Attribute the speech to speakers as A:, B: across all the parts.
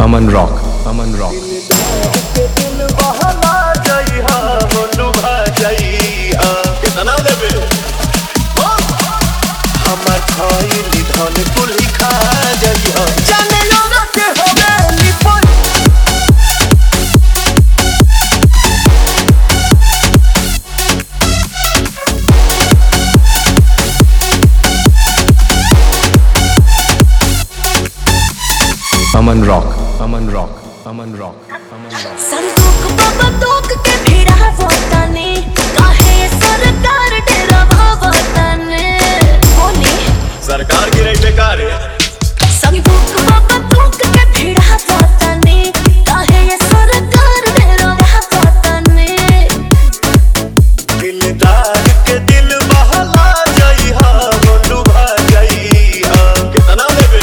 A: अमन rock, Aman rock.
B: दिल बहला जाइहा हो लुभा जाइहा कितना देबे हमर खाइली धन कुल्ही खा जाइहा जाने लोग के होवे लिपन
A: Aman rock, Aman rock, Aman rock, Aman rock.
C: संदूक बाबा तोक के भिड़ा वतने काहे सरकार डेरा वतने बोले
B: सरकार की रही बेकार है
C: संदूक बाबा तोक के भिड़ा वतने काहे सरकार डेरा वतने
B: दिलदार के दिल बहला जाइहा हो लुभा जाइहा कितना देबे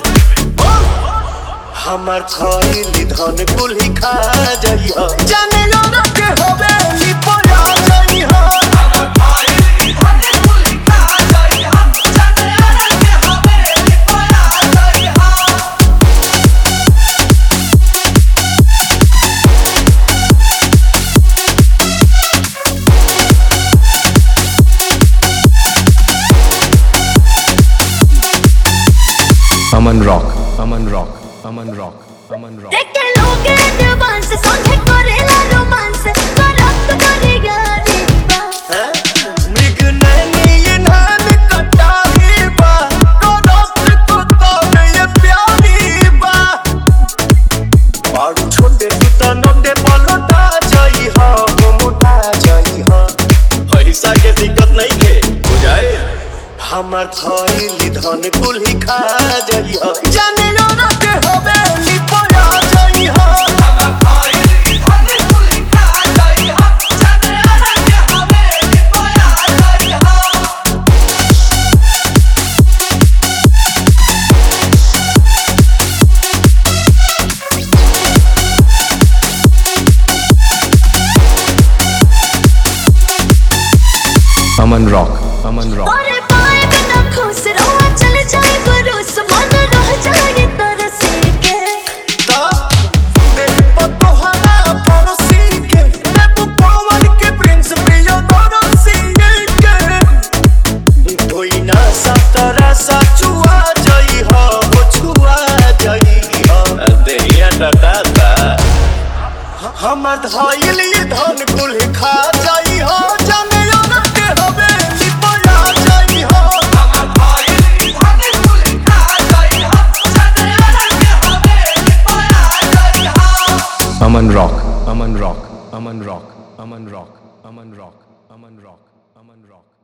B: हमर खाइली धन कुल्ही खा जाइहा जाने लोग के होवे लिपोया जाइहा हमर खाइली धन कुल्ही खा जाइहा जाने लोग के होवे लिपोया जाइहा
A: Aman rock, Aman rock, Aman rock, Aman rock.
C: देखे लोग एडवांस संगे करेला रोमांस करत करेगा रीबा
B: मृग नैनी नान कटाही बा करत कुत्ता में ये प्यारी बा बारू छोटे कुत्ता नोटे पलटा जाइहा हो मोटा जाइहा पैसा के दिक्कत नहीं है हो जाए हमर खाइली धन कुल्ही खा जाइहा जाने लोग के होवे लिपोया जाइहा हमर खाइली धन कुल्ही खा जाइहा जाने लोग के होवे लिपोया जाइहा
A: अमन रॉक, अमन रॉक।
C: और पाए बिना खुश रहो चल जाए बरूस मन रह जाए तरस के
B: हमर धाइली धन कुल खा जाई हो जाने लोग के होवे लिपोया जाई हो हमर धाइली धन कुल खा जाई हो जाने लोग के होवे लिपोया जाई हो
A: Aman rock, Aman rock, Aman rock, Aman rock, Aman rock, Aman rock, Aman rock.